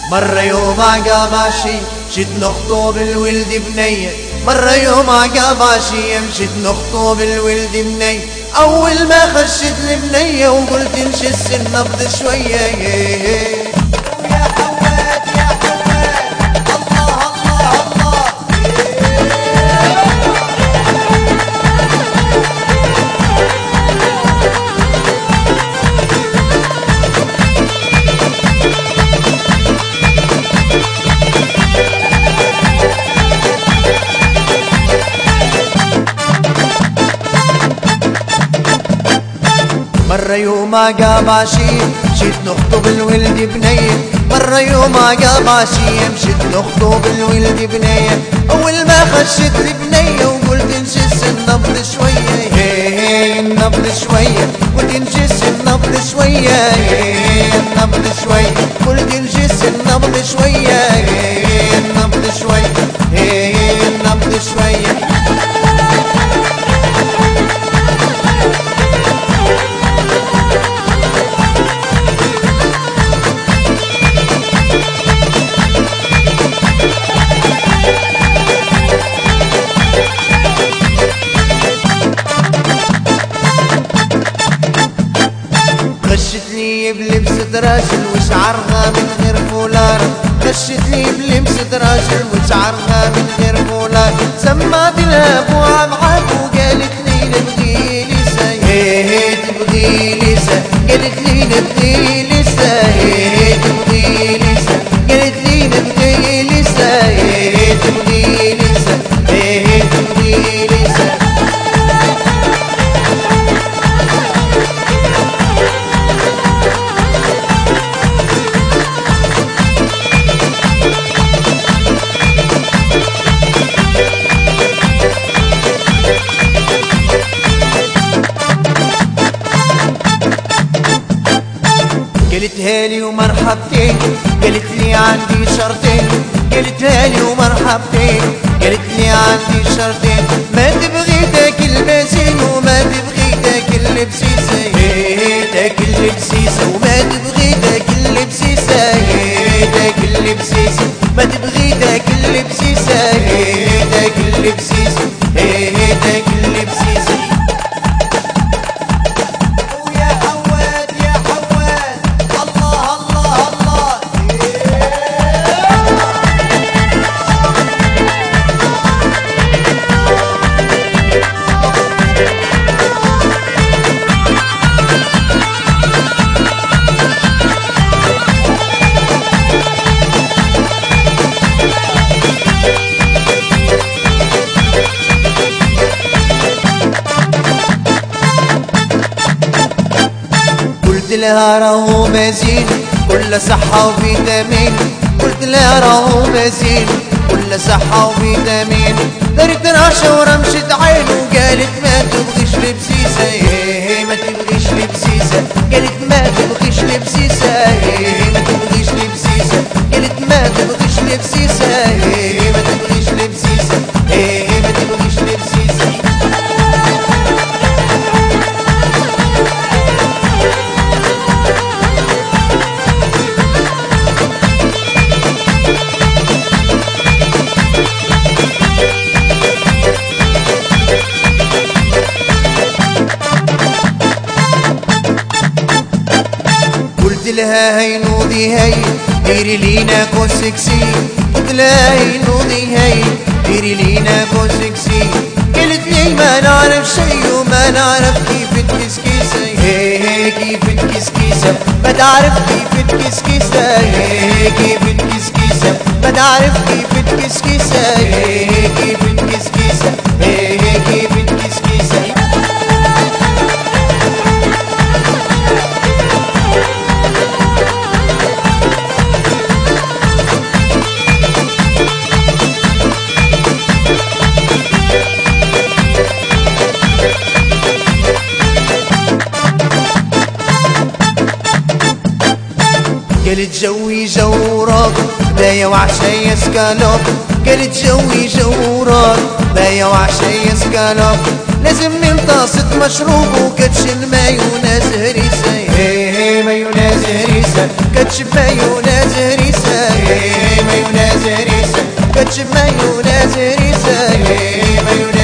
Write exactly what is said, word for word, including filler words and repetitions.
مرة يوم عقاب عشية مشيت نخطب الولد بنية، مرة يوم عقاب عشية مشيت نخطب الولد بنية. أول ما خشت البنية وقلت نشس النبض شوية. مرة يوم عقاب عشية مشيت نخطب الولد بنية، مرة يوم عقاب عشية مشيت نخطب الولد بنية. أول ما خشت البنية وقلت نشس النبض شوية، النبض شوية، قلت نشس النبض شوية، النبض شوية، قلت نشس النبض شوية، النبض شوية، النبض شوية. خشت لي بلبسة راجل وشعرها من غير فولار، خشت لي بلبسة راجل وشعرها من غير فولار. سمعت لها ابو عبعب وقالت لي نبغي لسه، تبغي لسه، قالت لي نبغي لسه، تبغي لسه، قالت لي نبغي لسه، تبغي لسه، تبغي لسه. قلتها لي ومرحبتين، قالت لي عندي شرطين، قلتها لي ومرحبتين، قالت لي عندي شرطين. ما تبغي تاكل بازين وما تبغي تاكل بسيسة، تاكل بسيسة وما تبغي تاكل بسيسة، تاكل بسيسة، ما تبغي تاكل بسيسة، تاكل بسيسة، تاكل بسيسة. قلت لها راهو مزين كل صحة وفيتامين، قلت لها راهو مزين كل صحة وفيتامين. دارت راشة ورمشت عين وقالت ما تبغيش لبسيسة، ما تبغيش لبسيسة، قالت ما تبغيش لبسيسة، ما تبغيش لبسيسة، قالت ما تبغيش لبسيسة، ما تبغيش لبسيسة، ما تبغيش لبسيسة. قلت لها هي نوضي هي ديري لينا كو سكسي، قلت لها هي نوضي هي ديري لينا كو سكسي. قالت لي ما نعرف شي وما نعرف كيف تكسكيسة، كيف تكسكيسة، ما تعرف كيف تكسكيسة، كيف تكسكيسة، ما تعرف كيف تكسكيسة، كيف تكسكيسة، كيف تكسكيسة. قالت جوي جو راق بايا وعشايا سكالوب، قالت جوي جو راق بايا وعشايا سكالوب. لازم من طاسة مشروب وكاتش المايونيز هريسة، مايونيز هريسة، كاتش مايونيز هريسة. هريسة مايونيز هريسة كاتشب مايونيز هريسة مايونيز